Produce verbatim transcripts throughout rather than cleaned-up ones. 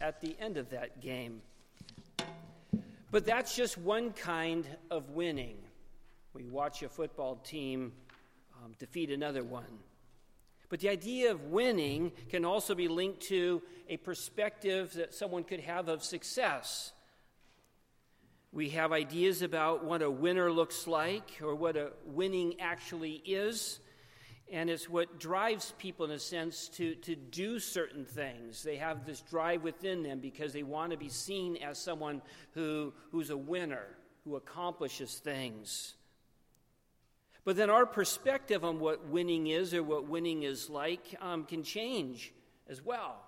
at the end of that game. But that's just one kind of winning. We watch a football team um, defeat another one. But the idea of winning can also be linked to a perspective that someone could have of success. We have ideas about what a winner looks like or what a winning actually is. And it's what drives people, in a sense, to, to do certain things. They have this drive within them because they want to be seen as someone who, who's a winner, who accomplishes things. But then our perspective on what winning is or what winning is like um, can change as well.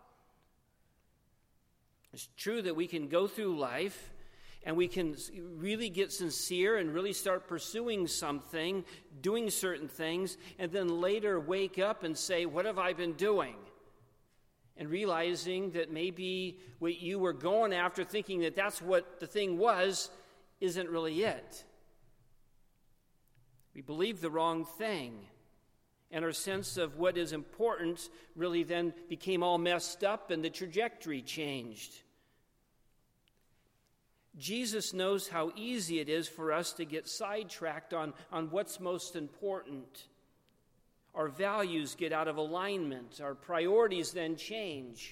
It's true that we can go through life and we can really get sincere and really start pursuing something, doing certain things, and then later wake up and say, what have I been doing? And realizing that maybe what you were going after, thinking that that's what the thing was, isn't really it. We believed the wrong thing. And our sense of what is important really then became all messed up and the trajectory changed. Jesus knows how easy it is for us to get sidetracked on, on what's most important. Our values get out of alignment. Our priorities then change.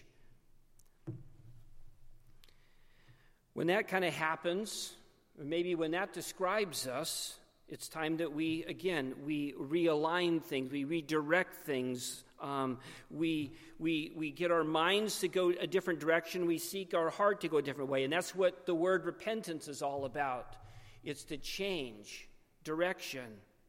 When that kind of happens, or maybe when that describes us, it's time that we, again, we realign things, we redirect things. Um, we we we get our minds to go a different direction. We seek our heart to go a different way. And that's what the word repentance is all about. It's to change direction.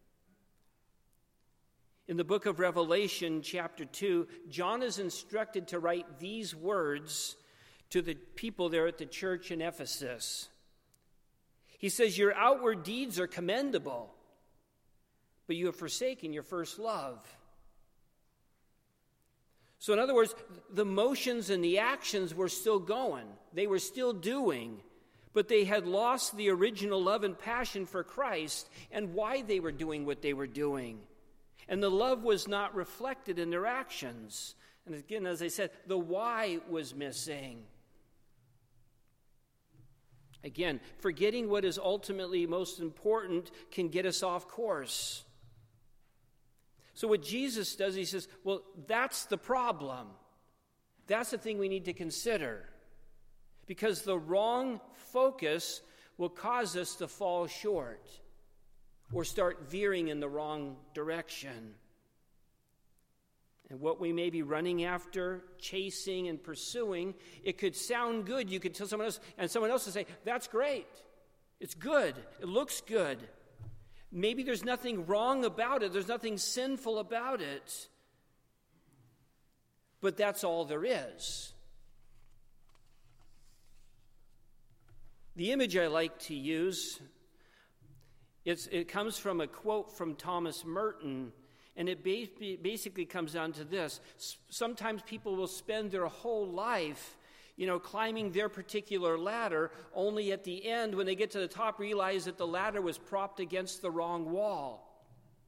In the book of Revelation, chapter two, John is instructed to write these words to the people there at the church in Ephesus. He says, your outward deeds are commendable, but you have forsaken your first love. So in other words, the motions and the actions were still going. They were still doing, but they had lost the original love and passion for Christ and why they were doing what they were doing. And the love was not reflected in their actions. And again, as I said, the why was missing. Again, forgetting what is ultimately most important can get us off course. So what Jesus does, he says, well, that's the problem. That's the thing we need to consider. Because the wrong focus will cause us to fall short or start veering in the wrong direction. And what we may be running after, chasing, and pursuing, it could sound good. You could tell someone else, and someone else will say, that's great. It's good. It looks good. Maybe there's nothing wrong about it. There's nothing sinful about it. But that's all there is. The image I like to use, it's, it comes from a quote from Thomas Merton, and it basically comes down to this. Sometimes people will spend their whole life, you know, climbing their particular ladder, only at the end, when they get to the top, realize that the ladder was propped against the wrong wall.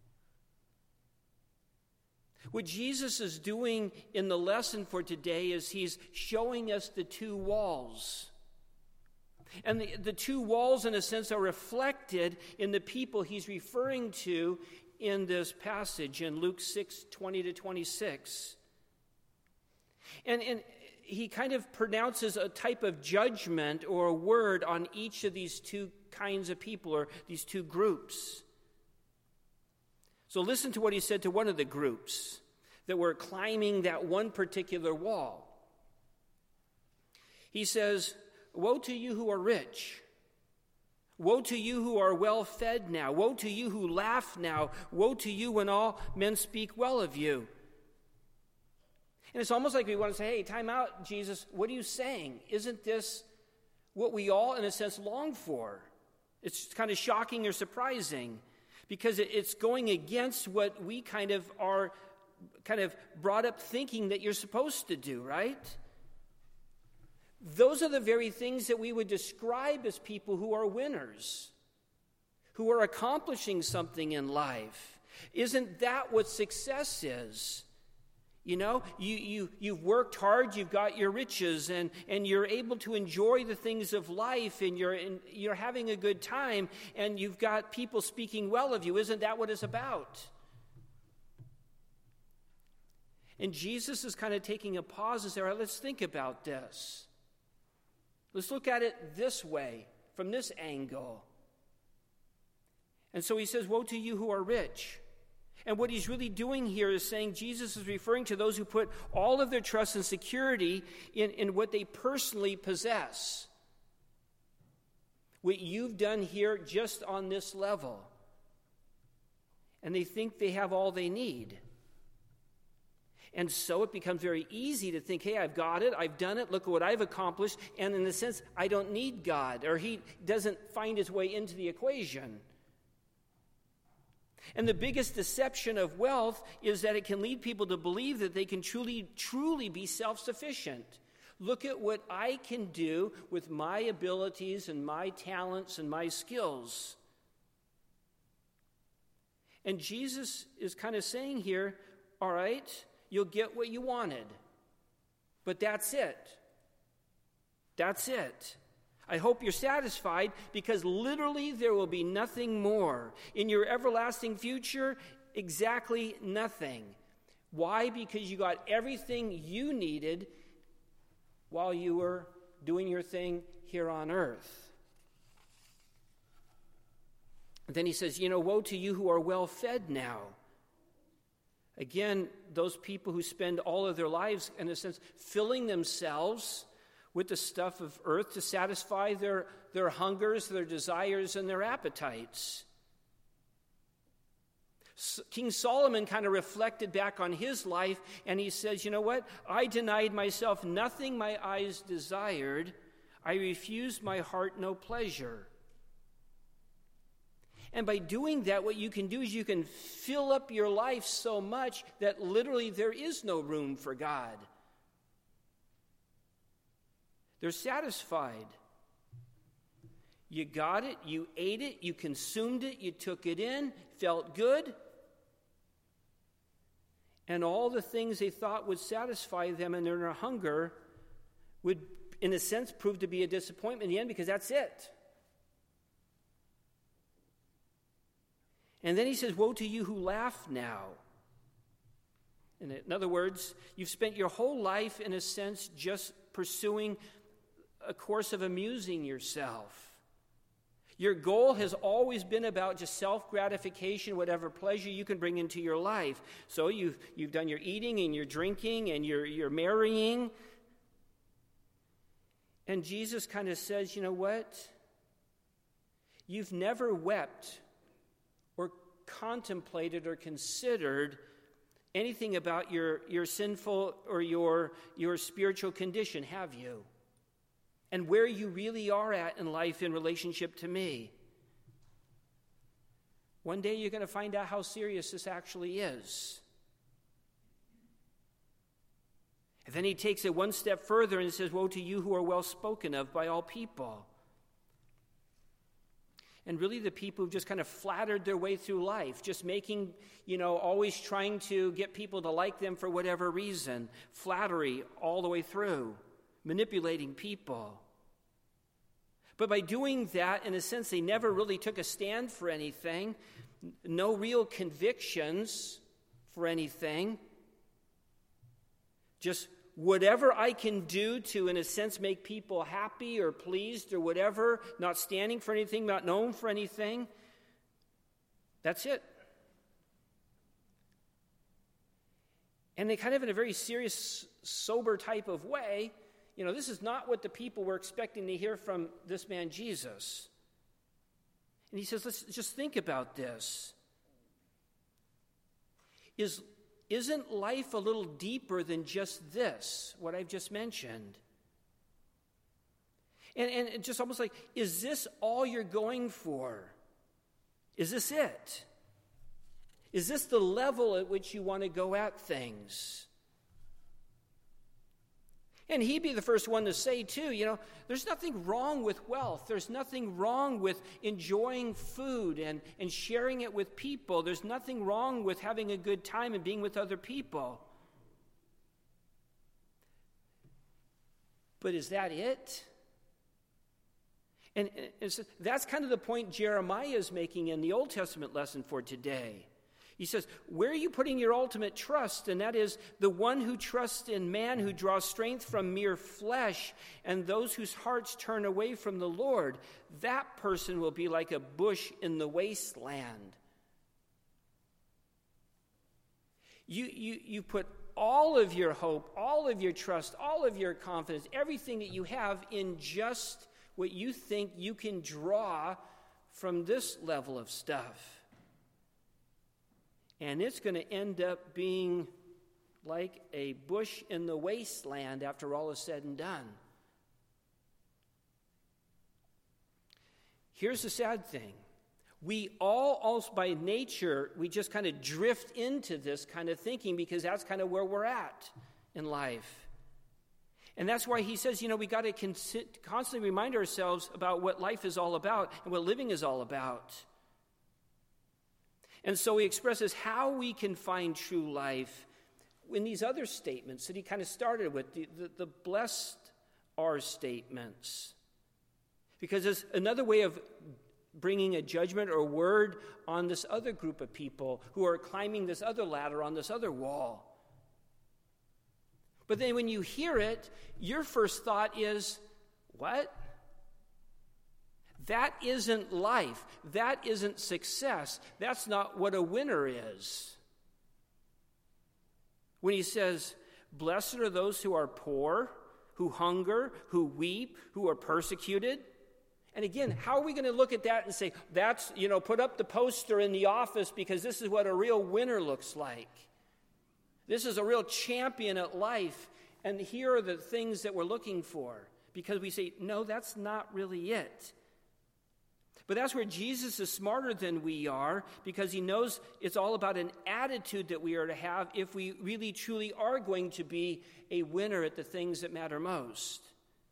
What Jesus is doing in the lesson for today is he's showing us the two walls. And the, the two walls, in a sense, are reflected in the people he's referring to in this passage in Luke six, twenty to twenty-six. And, and he kind of pronounces a type of judgment or a word on each of these two kinds of people or these two groups. So listen to what he said to one of the groups that were climbing that one particular wall. He says, woe to you who are rich. Woe to you who are well fed now. Woe to you who laugh now. Woe to you when all men speak well of you. And it's almost like we want to say, hey, time out, Jesus. What are you saying? Isn't this what we all, in a sense, long for? It's kind of shocking or surprising because it's going against what we kind of are kind of brought up thinking that you're supposed to do, right? Those are the very things that we would describe as people who are winners, who are accomplishing something in life. Isn't that what success is? You know, you, you, you've worked hard, you've got your riches, and, and you're able to enjoy the things of life, and you're, in, you're having a good time, and you've got people speaking well of you. Isn't that what it's about? And Jesus is kind of taking a pause and saying, all right, let's think about this. Let's look at it this way, from this angle. And so he says, woe to you who are rich. And what he's really doing here is saying Jesus is referring to those who put all of their trust and security in, in what they personally possess. What you've done here just on this level. And they think they have all they need. And so it becomes very easy to think, hey, I've got it, I've done it, look at what I've accomplished, and in a sense, I don't need God, or he doesn't find his way into the equation. And the biggest deception of wealth is that it can lead people to believe that they can truly, truly be self-sufficient. Look at what I can do with my abilities and my talents and my skills. And Jesus is kind of saying here, all right, you'll get what you wanted, but that's it. That's it. I hope you're satisfied, because literally there will be nothing more. In your everlasting future, exactly nothing. Why? Because you got everything you needed while you were doing your thing here on earth. And then he says, you know, woe to you who are well fed now. Again, those people who spend all of their lives, in a sense, filling themselves with the stuff of earth to satisfy their, their hungers, their desires, and their appetites. King Solomon kind of reflected back on his life, and he says, you know what? I denied myself nothing my eyes desired. I refused my heart no pleasure. And by doing that, what you can do is you can fill up your life so much that literally there is no room for God. They're satisfied. You got it, you ate it, you consumed it, you took it in, felt good. And all the things they thought would satisfy them and their hunger would, in a sense, prove to be a disappointment in the end, because that's it. And then he says, woe to you who laugh now. In other words, you've spent your whole life, in a sense, just pursuing a course of amusing yourself. Your goal has always been about just self-gratification, whatever pleasure you can bring into your life. So you've, you've done your eating and your drinking and your, your marrying. And Jesus kind of says, you know what? You've never wept or contemplated or considered anything about your, your sinful or your, your spiritual condition, have you? And where you really are at in life in relationship to me. One day you're going to find out how serious this actually is. And then he takes it one step further and says, woe to you who are well spoken of by all people. And really the people who've just kind of flattered their way through life, just making, you know, always trying to get people to like them for whatever reason. Flattery all the way through. Manipulating people. But by doing that, in a sense, they never really took a stand for anything. No real convictions for anything. Just whatever I can do to, in a sense, make people happy or pleased or whatever, not standing for anything, not known for anything. That's it. And they kind of, in a very serious, sober type of way, you know, this is not what the people were expecting to hear from this man Jesus. And he says, let's just think about this. Is, isn't life a little deeper than just this, what I've just mentioned? And, and it just almost like, is this all you're going for? Is this it? Is this the level at which you want to go at things? And he'd be the first one to say, too, you know, there's nothing wrong with wealth. There's nothing wrong with enjoying food and, and sharing it with people. There's nothing wrong with having a good time and being with other people. But is that it? And, and so that's kind of the point Jeremiah is making in the Old Testament lesson for today. He says, where are you putting your ultimate trust? And that is the one who trusts in man, who draws strength from mere flesh, and those whose hearts turn away from the Lord. That person will be like a bush in the wasteland. You, you, you put all of your hope, all of your trust, all of your confidence, everything that you have in just what you think you can draw from this level of stuff. And it's going to end up being like a bush in the wasteland after all is said and done. Here's the sad thing. We all, also by nature, we just kind of drift into this kind of thinking because that's kind of where we're at in life. And that's why he says, you know, we got to cons- constantly remind ourselves about what life is all about and what living is all about. And so he expresses how we can find true life in these other statements that he kind of started with, the, the, the blessed are statements. Because it's another way of bringing a judgment or a word on this other group of people who are climbing this other ladder on this other wall. But then when you hear it, your first thought is, what? That isn't life. That isn't success. That's not what a winner is. When he says, blessed are those who are poor, who hunger, who weep, who are persecuted. And again, how are we going to look at that and say, that's, you know, put up the poster in the office because this is what a real winner looks like. This is a real champion at life. And here are the things that we're looking for. Because we say, no, that's not really it. But that's where Jesus is smarter than we are, because he knows it's all about an attitude that we are to have if we really truly are going to be a winner at the things that matter most.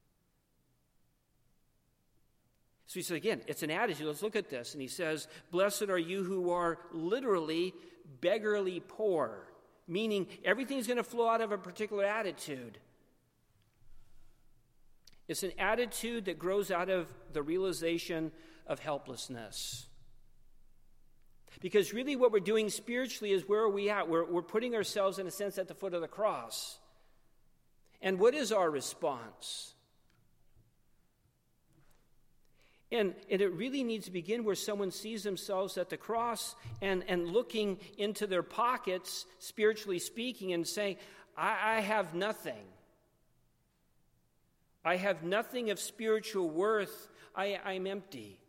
So he says, again, it's an attitude. Let's look at this. And he says, blessed are you who are literally beggarly poor, meaning everything's going to flow out of a particular attitude. It's an attitude that grows out of the realization of helplessness. Because really what we're doing spiritually is, where are we at? We're, we're putting ourselves, in a sense, at the foot of the cross. And what is our response? And, and it really needs to begin where someone sees themselves at the cross and, and looking into their pockets, spiritually speaking, and saying, I, I have nothing. I have nothing of spiritual worth. I, I'm empty.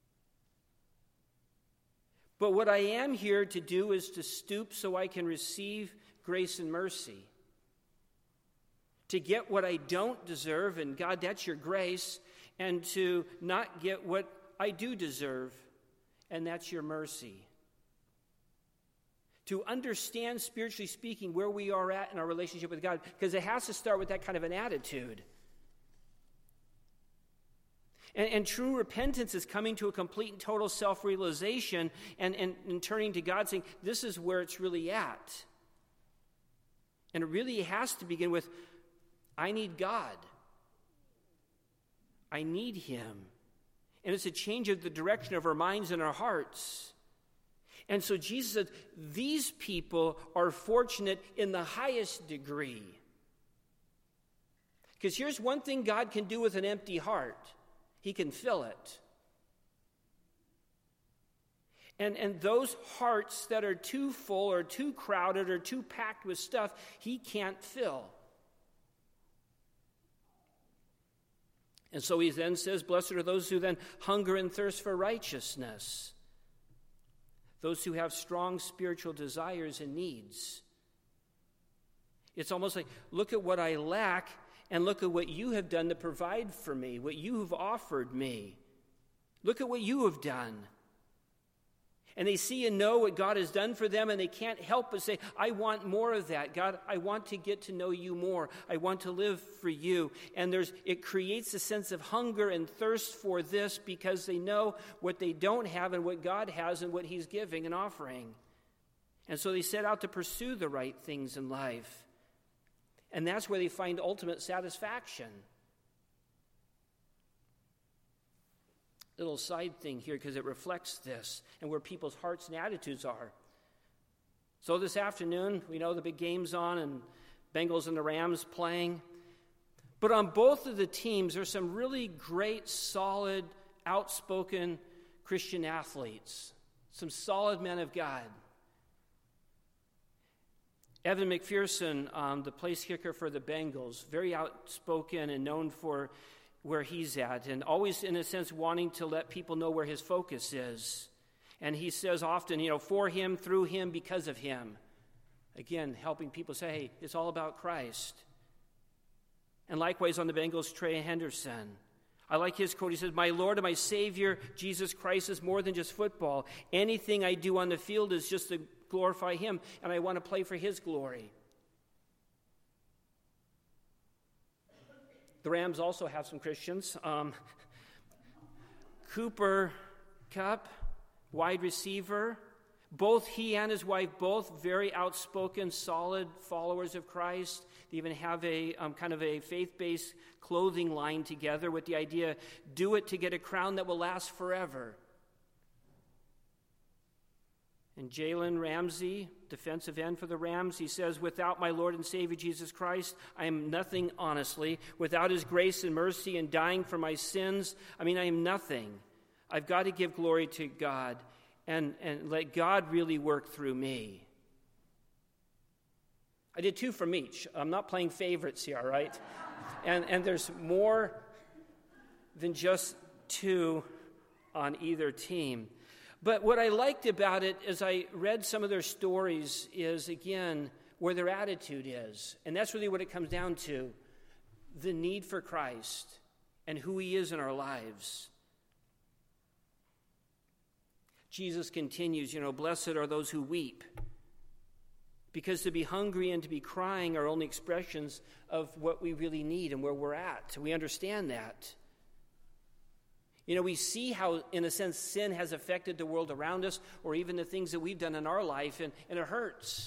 But what I am here to do is to stoop so I can receive grace and mercy. To get what I don't deserve, and God, that's your grace, and to not get what I do deserve, and that's your mercy. To understand, spiritually speaking, where we are at in our relationship with God, because it has to start with that kind of an attitude. And, and true repentance is coming to a complete and total self-realization and, and, and turning to God saying, this is where it's really at. And it really has to begin with, I need God. I need him. And it's a change of the direction of our minds and our hearts. And so Jesus said, these people are fortunate in the highest degree. Because here's one thing God can do with an empty heart. He can fill it. And, and those hearts that are too full or too crowded or too packed with stuff, he can't fill. And so he then says, blessed are those who then hunger and thirst for righteousness. Those who have strong spiritual desires and needs. It's almost like, look at what I lack, and look at what you have done to provide for me, what you have offered me. Look at what you have done. And they see and know what God has done for them, and they can't help but say, I want more of that. God, I want to get to know you more. I want to live for you. And there's it creates a sense of hunger and thirst for this because they know what they don't have and what God has and what he's giving and offering. And so they set out to pursue the right things in life. And that's where they find ultimate satisfaction. little side thing here because it reflects this and where people's hearts and attitudes are. So this afternoon, we know the big game's on and Bengals and the Rams playing. But on both of the teams, there's some really great, solid, outspoken Christian athletes. Some solid men of God. Evan McPherson, um, the place kicker for the Bengals, very outspoken and known for where he's at, and always, in a sense, wanting to let people know where his focus is. And he says often, you know, for him, through him, because of him. Again, helping people say, hey, it's all about Christ. And likewise on the Bengals, Trey Henderson. I like his quote. He says, my Lord and my Savior, Jesus Christ, is more than just football. Anything I do on the field is just to glorify him, and I want to play for his glory. The Rams also have some Christians. Um, Cooper Kupp, wide receiver. Both he and his wife, both very outspoken, solid followers of Christ. They even have a um, kind of a faith-based clothing line together with the idea, do it to get a crown that will last forever. And Jalen Ramsey, defensive end for the Rams, he says, without my Lord and Savior Jesus Christ, I am nothing honestly. Without his grace and mercy and dying for my sins, I mean, I am nothing. I've got to give glory to God and, and let God really work through me. I did two from each. I'm not playing favorites here, all right? And, and there's more than just two on either team. But what I liked about it as I read some of their stories is, again, where their attitude is. And that's really what it comes down to, the need for Christ and who he is in our lives. Jesus continues, you know, blessed are those who weep. Because to be hungry and to be crying are only expressions of what we really need and where we're at. We understand that. You know, we see how, in a sense, sin has affected the world around us or even the things that we've done in our life, and, and it hurts.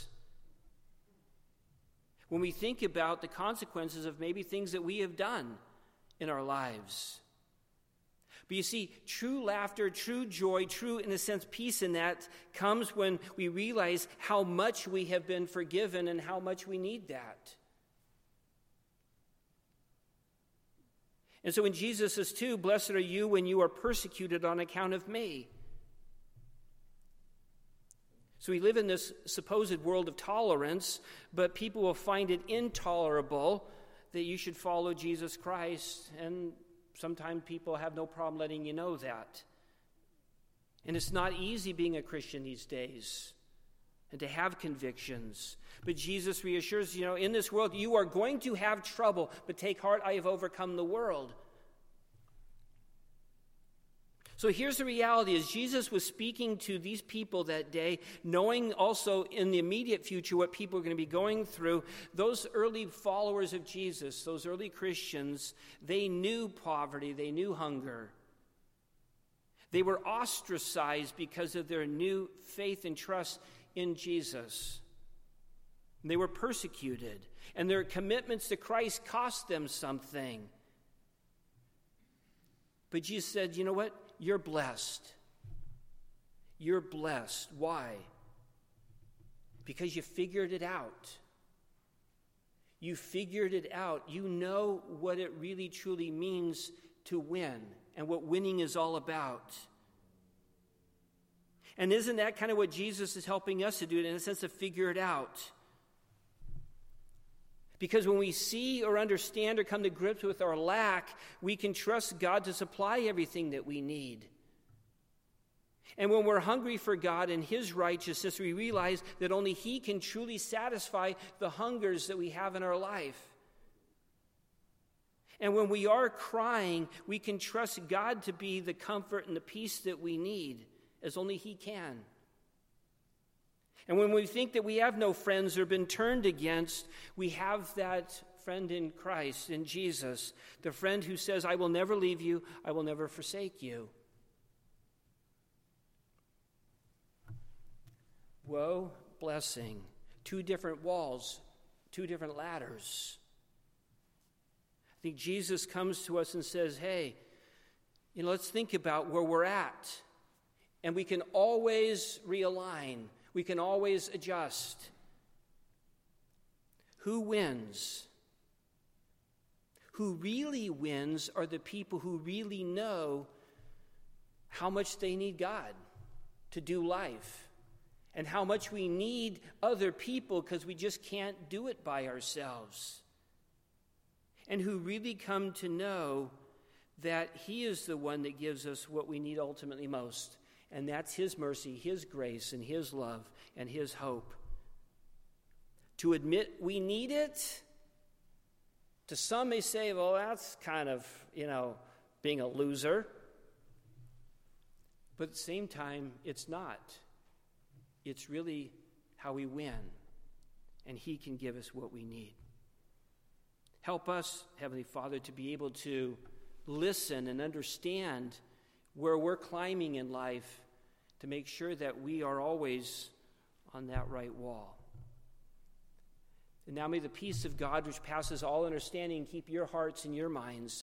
When we think about the consequences of maybe things that we have done in our lives. But you see, true laughter, true joy, true, in a sense, peace in that comes when we realize how much we have been forgiven and how much we need that. And so when Jesus says too, blessed are you when you are persecuted on account of me. So we live in this supposed world of tolerance, but people will find it intolerable that you should follow Jesus Christ, and sometimes people have no problem letting you know that. And it's not easy being a Christian these days and to have convictions. But Jesus reassures, you know, in this world you are going to have trouble, but take heart, I have overcome the world. So here's the reality, as Jesus was speaking to these people that day, knowing also in the immediate future what people are going to be going through, those early followers of Jesus, those early Christians, they knew poverty, they knew hunger. They were ostracized because of their new faith and trust in Jesus. They were persecuted, and their commitments to Christ cost them something. But Jesus said, you know what? You're blessed. You're blessed. Why? Because you figured it out. You figured it out. You know what it really truly means to win and what winning is all about. And isn't that kind of what Jesus is helping us to do, in a sense, to figure it out? Because when we see or understand or come to grips with our lack, we can trust God to supply everything that we need. And when we're hungry for God and his righteousness, we realize that only he can truly satisfy the hungers that we have in our life. And when we are crying, we can trust God to be the comfort and the peace that we need, as only he can. And when we think that we have no friends or been turned against, we have that friend in Christ, in Jesus, the friend who says, I will never leave you, I will never forsake you. Woe, blessing, two different walls, two different ladders. I think Jesus comes to us and says, hey, You know, let's think about where we're at. And we can always realign. We can always adjust. Who wins? Who really wins are the people who really know how much they need God to do life, and how much we need other people because we just can't do it by ourselves. And who really come to know that He is the one that gives us what we need ultimately most, and that's His mercy, His grace, and His love, and His hope. To admit we need it, to some may say, well, that's kind of, you know, being a loser. But at the same time, it's not. It's really how we win, and He can give us what we need. Help us, Heavenly Father, to be able to listen and understand where we're climbing in life, to make sure that we are always on that right wall. And now may the peace of God, which passes all understanding, keep your hearts and your minds